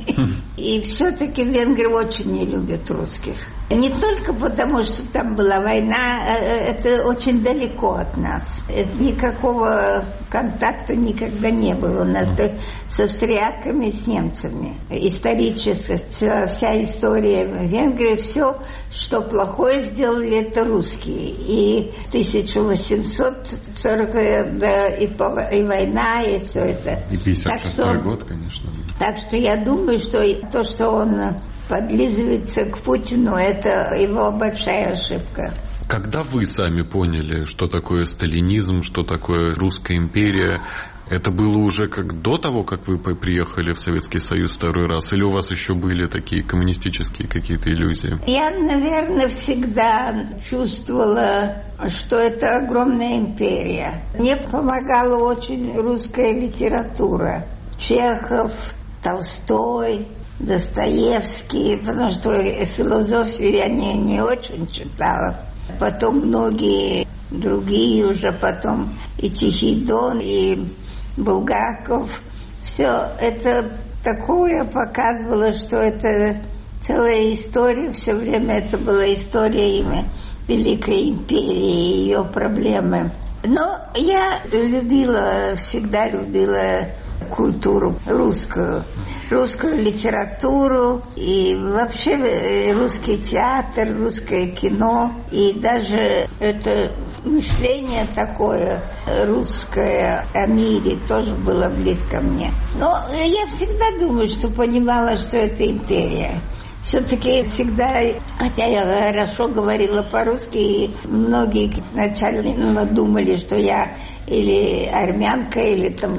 И все-таки венгры очень не любят русских. Не только потому, что там была война, это очень далеко от нас. Никакого контакта никогда не было. У нас с австрияками, с немцами. Исторически, вся история Венгрии, все, что плохое сделали, это русские. И тысяча восемьсот сороковый, да, и, и война, и все это. И пятьдесят шестой год, конечно. Так что я думаю, что то, что он подлизывается к Путину, это его большая ошибка. Когда вы сами поняли, что такое сталинизм, что такое русская империя, это было уже как до того, как вы приехали в Советский Союз второй раз, или у вас еще были такие коммунистические какие-то иллюзии? Я, наверное, всегда чувствовала, что это огромная империя. Мне помогала очень русская литература. Чехов, Толстой, Достоевский, потому что философию я не, не очень читала. Потом многие другие уже потом, и Тихий Дон, и Булгаков. Все это такое показывало, что это целая история, все время это была история имя Великой империи и ее проблемы. Но я любила, всегда любила культуру русскую, русскую литературу и вообще русский театр, русское кино. И даже это мышление такое русское о мире тоже было близко мне. Но я всегда думаю, что понимала, что это империя. Все-таки всегда, хотя я хорошо говорила по-русски, и многие вначале думали, что я или армянка, или там...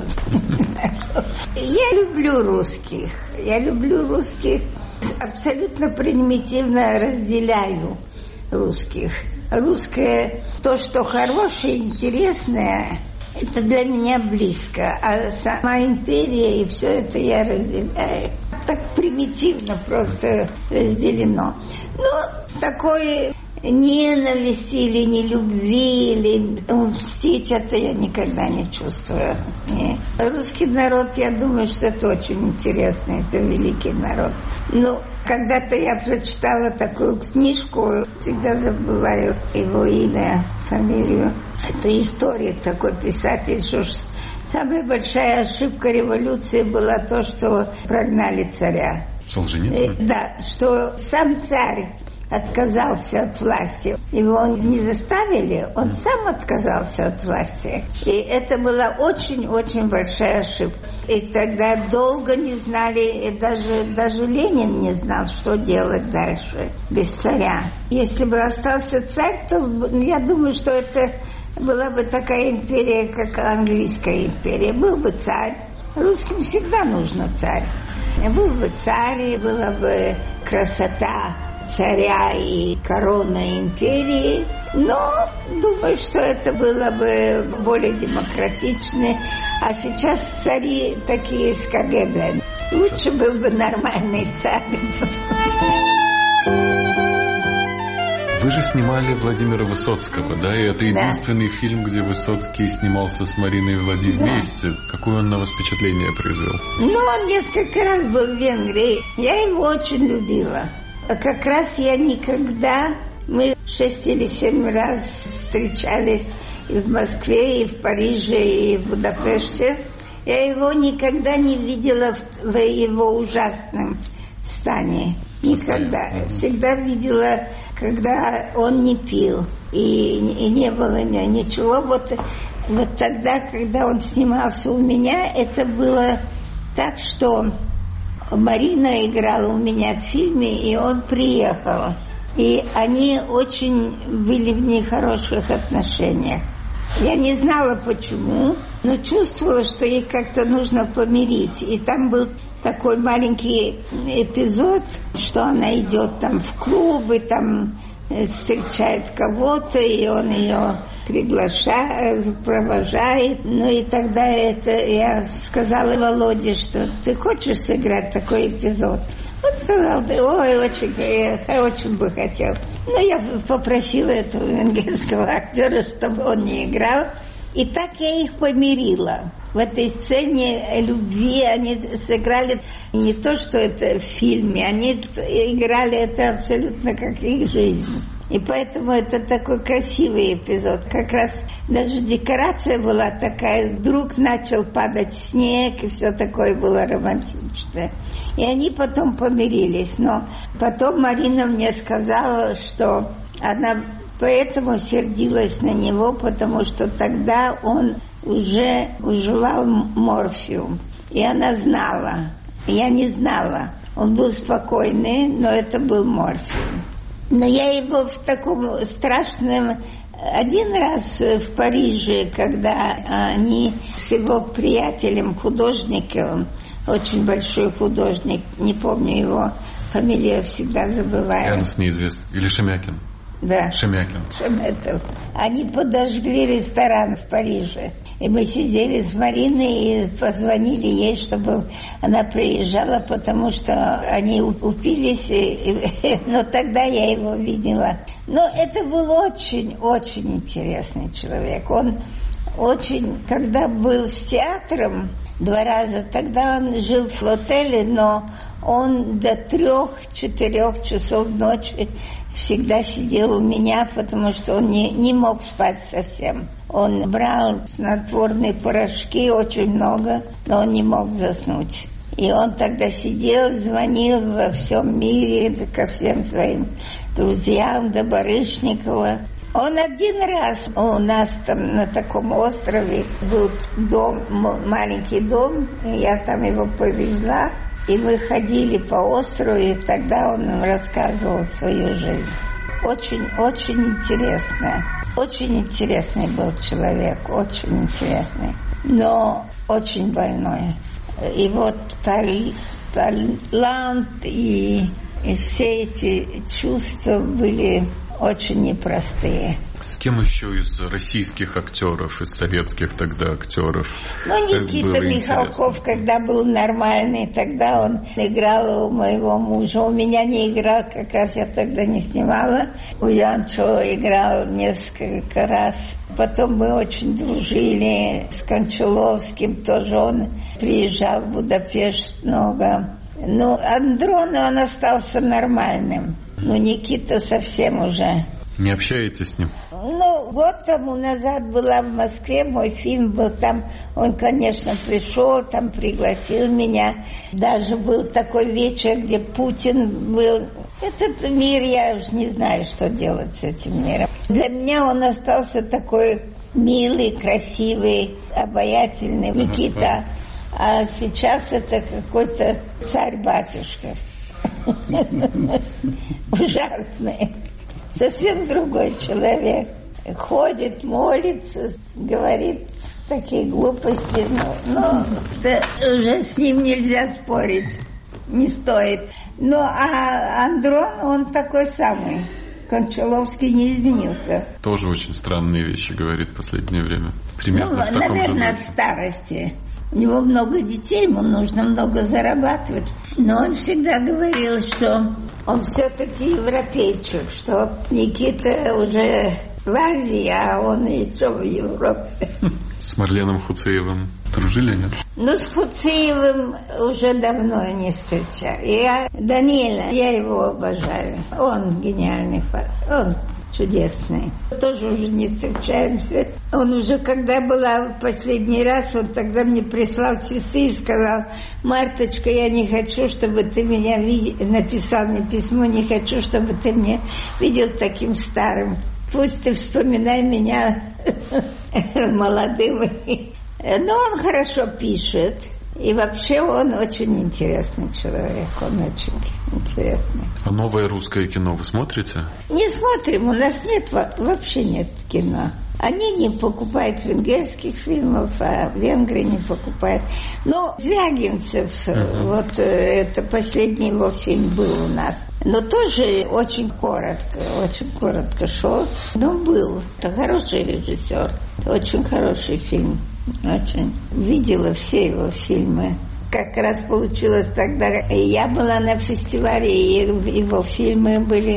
Я люблю русских, я люблю русских, абсолютно примитивно разделяю русских. Русское, то, что хорошее, интересное, это для меня близко, а сама империя и все это я разделяю. Так примитивно просто разделено. Но такой ненависти или нелюбви, или мстить, это я никогда не чувствую. И русский народ, я думаю, что это очень интересно, это великий народ. Но когда-то я прочитала такую книжку, всегда забываю его имя, фамилию. Это историк, такой писатель, что самая большая ошибка революции была то, что прогнали царя. Солженицын? Да, что сам царь отказался от власти. Его не заставили, он сам отказался от власти. И это была очень-очень большая ошибка. И тогда долго не знали, и даже, даже Ленин не знал, что делать дальше без царя. Если бы остался царь, то я думаю, что это была бы такая империя, как английская империя. Был бы царь. Русским всегда нужно царь. Был бы царь, и была бы красота царя и корона империи. Но думаю, что это было бы более демократично. А сейчас цари такие с КГБ. Лучше был бы нормальный царь. Вы же снимали Владимира Высоцкого, да? И это единственный да. фильм, где Высоцкий снимался с Мариной и Владимиром да. вместе. Какое он на вас впечатление произвел? Ну, он несколько раз был в Венгрии. Я его очень любила. А как раз я никогда... Мы шесть или семь раз встречались и в Москве, и в Париже, и в Будапеште. Я его никогда не видела в, в его ужасном стане. Никогда. Всегда видела, когда он не пил. И, и не было ничего. Вот, вот тогда, когда он снимался у меня, это было так, что Марина играла у меня в фильме, и он приехал. И они очень были в нехороших отношениях. Я не знала, почему. но чувствовала, что ей как-то нужно помирить. И там был такой маленький эпизод, что она идет там в клубы, там встречает кого-то, и он ее приглашает, провожает. Ну и тогда это я сказала Володе, что ты хочешь сыграть такой эпизод? Он сказал, да, ой, очень, я очень бы хотел. Но я попросила этого венгерского актера, чтобы он не играл. И так я их помирила. В этой сцене любви они сыграли не то, что это в фильме, они играли это абсолютно как их жизнь. И поэтому это такой красивый эпизод. Как раз даже декорация была такая, вдруг начал падать снег, и все такое было романтичное. И они потом помирились. Но потом Марина мне сказала, что она поэтому сердилась на него, потому что тогда он уже уживал морфиум. И она знала. Я не знала. Он был спокойный, но это был морфиум. Но я его в таком страшном... Один раз в Париже, когда они с его приятелем, художником, очень большой художник, не помню его фамилию, всегда забываю. Янс неизвестный. Или Шемякин. Да. Шемякин. Шеметов. Они подожгли ресторан в Париже. И мы сидели с Мариной и позвонили ей, чтобы она приезжала, потому что они упились. И, и, но тогда я его видела. Но это был очень-очень интересный человек. Он очень, когда был с театром два раза, тогда он жил в отеле, но он до трех-четырех часов ночи всегда сидел у меня, потому что он не, не мог спать совсем. Он брал снотворные порошки, очень много, но он не мог заснуть. И он тогда сидел, звонил во всем мире ко всем своим друзьям, до Барышникова. Он один раз у нас там на таком острове был дом, маленький дом, и я там его повезла. И мы ходили по острову, и тогда он нам рассказывал свою жизнь. Очень-очень интересно. Очень интересный был человек, очень интересный. Но очень больной. И вот талант и, и все эти чувства были очень непростые. С кем еще из российских актеров, из советских тогда актеров? Ну, Никита Михалков, когда был нормальный, тогда он играл у моего мужа. У меня не играл, как раз я тогда не снимала. У Янчо играл несколько раз. Потом мы очень дружили с Кончаловским, тоже он приезжал в Будапешт много. Ну, Андрон, он остался нормальным. Ну, Никита совсем уже. Не общаетесь с ним? Ну, год тому назад была в Москве, мой фильм был там. Он, конечно, пришел, там пригласил меня. Даже был такой вечер, где Путин был. Этот мир, я уж не знаю, что делать с этим миром. Для меня он остался такой милый, красивый, обаятельный Никита. А сейчас это какой-то царь-батюшка. Ужасный. Совсем другой человек. Ходит, молится, говорит такие глупости. Но, но да, уже с ним нельзя спорить. Не стоит. Ну, а Андрон, он такой самый. Кончаловский не изменился. Тоже очень странные вещи говорит в последнее время. Примерно ну, в таком наверное, же от старости. У него много детей, ему нужно много зарабатывать. Но он всегда говорил, что он все-таки европейчик, что Никита уже в Азии, а он еще в Европе. С Марленом Хуцеевым дружили, нет? Ну, с Хуцеевым уже давно не встречаю. Я Даниэля, я его обожаю. Он гениальный, он чудесный. Тоже уже не встречаемся. Он уже, когда была в последний раз, он тогда мне прислал цветы и сказал: Марточка, я не хочу, чтобы ты меня видел, написал мне письмо, не хочу, чтобы ты меня видел таким старым. Пусть ты вспоминай меня молодым. Но он хорошо пишет. И вообще он очень интересный человек. Он очень интересный. А новое русское кино вы смотрите? Не смотрим. У нас нет, вообще нет кино. Они не покупают венгерских фильмов, а венгры не покупают. Но Звягинцев, uh-huh. вот это последний его фильм был у нас. Но тоже очень коротко, очень коротко шел. Но был. Это хороший режиссер. Это очень хороший фильм. Очень. Видела все его фильмы. Как раз получилось тогда, я была на фестивале, и его фильмы были.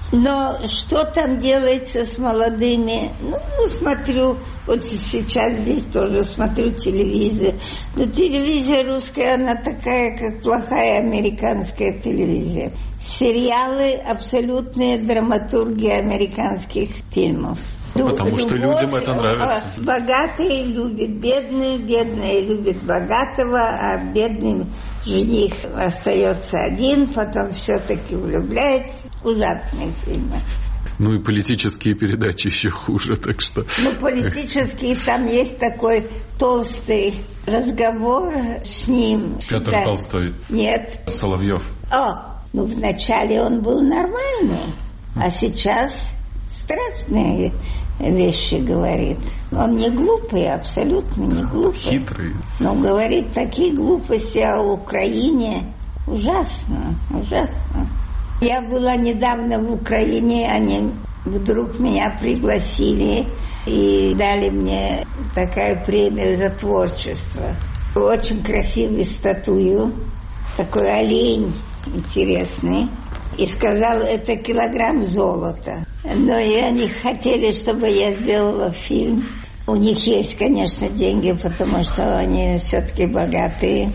Но что там делается с молодыми? Ну, ну, смотрю, вот сейчас здесь тоже смотрю телевизор. Но телевизия русская, она такая, как плохая американская телевизия. Сериалы — абсолютные драматурги американских фильмов. Потому Любовь, что людям это нравится. Богатые любят бедную, бедная любит богатого, а бедный жених остается один, потом все-таки влюбляется. Ужасные фильмы. Ну и политические передачи еще хуже, так что... Ну, политические, там есть такой толстый разговор с ним. Петр да. Толстой. Нет. Соловьев. О, ну вначале он был нормальный, а сейчас страшные вещи говорит. Он не глупый, абсолютно не глупый. Хитрый. Но говорит такие глупости о Украине. Ужасно, ужасно. Я была недавно в Украине, они вдруг меня пригласили и дали мне такая премия за творчество. Очень красивую статую, такой олень интересный. И сказал, это килограмм золота. Но и они хотели, чтобы я сделала фильм. У них есть, конечно, деньги, потому что они все-таки богатые.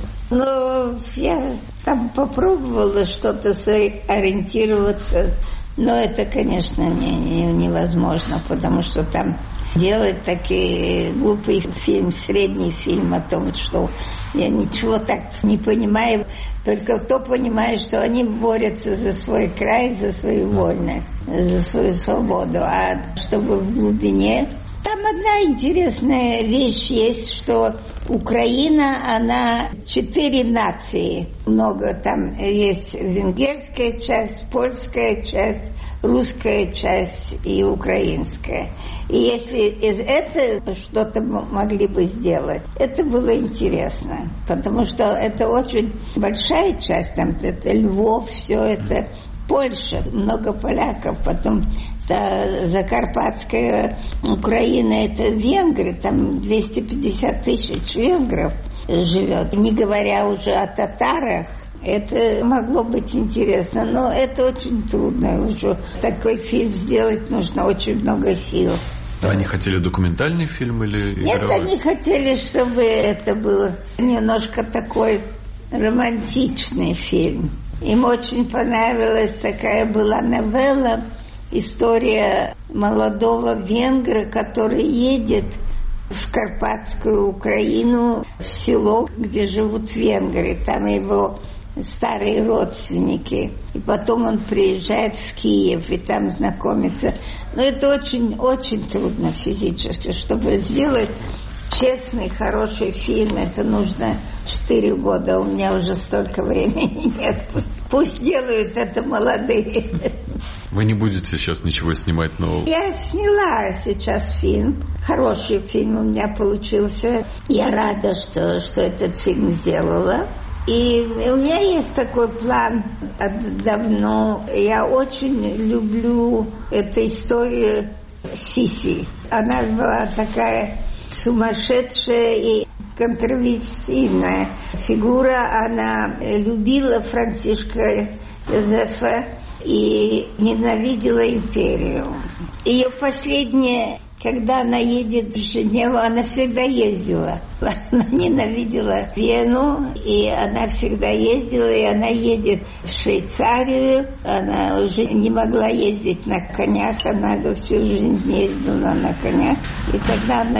Но я там попробовала что-то сориентироваться. Но это, конечно, не, не, невозможно, потому что там делать такой глупый фильм, средний фильм о том, что я ничего так не понимаю, только то понимаю, что они борются за свой край, за свою вольность, за свою свободу, а чтобы в глубине... Там одна интересная вещь есть, что Украина, она четыре нации. Много там есть венгерская часть, польская часть, русская часть и украинская. И если из этого что-то могли бы сделать, это было интересно. Потому что это очень большая часть, там это Львов, все это... Польша, много поляков, потом та Закарпатская Украина, это венгры, там двести пятьдесят тысяч венгров живет, не говоря уже о татарах. Это могло быть интересно, но это очень трудно уже. Такой фильм сделать нужно очень много сил. Они хотели документальный фильм или Нет, игровой? Они хотели, чтобы это был немножко такой романтичный фильм. Им очень понравилась такая была новелла, история молодого венгра, который едет в Карпатскую Украину, в село, где живут венгры. Там его старые родственники. И потом он приезжает в Киев и там знакомится. Но это очень-очень трудно физически, чтобы сделать честный, хороший фильм, это нужно четыре года. У меня уже столько времени нет. Пусть, пусть делают это молодые. Вы не будете сейчас ничего снимать нового? Я сняла сейчас фильм. Хороший фильм у меня получился. Я рада, что, что этот фильм сделала. И у меня есть такой план давно. Я очень люблю эту историю Сиси. Она была такая сумасшедшая и контроверсийная фигура. Она любила Францишка Йозефа и ненавидела империю. Ее последнее, когда она едет в Женеву, она всегда ездила. Она ненавидела Вену, и она всегда ездила, и она едет в Швейцарию. Она уже не могла ездить на конях, она всю жизнь ездила на конях. И тогда она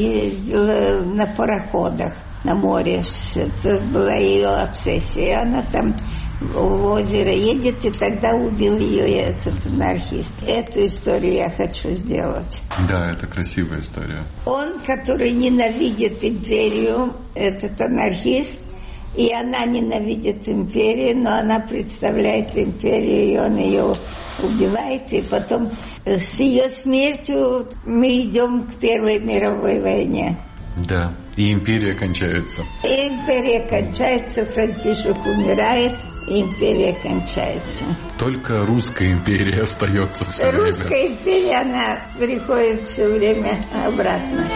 ездила на пароходах на море. Это была ее обсессия. Она там в озеро едет, и тогда убил ее этот анархист. Эту историю я хочу сделать. Да, это красивая история. Он, который ненавидит империю, этот анархист, И она ненавидит империю, но она представляет империю, и он ее убивает. И потом с ее смертью мы идем к Первой мировой войне. Да, и империя кончается. И империя кончается, Франтишек умирает, и империя кончается. Только русская империя остается все время. Русская империя, она приходит все время обратно.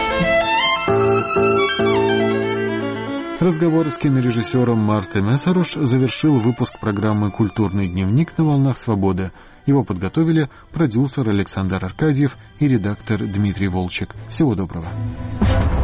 Разговор с кинорежиссером Мартой Мессеруш завершил выпуск программы «Культурный дневник» на «Волнах Свободы». Его подготовили продюсер Александр Аркадьев и редактор Дмитрий Волчек. Всего доброго.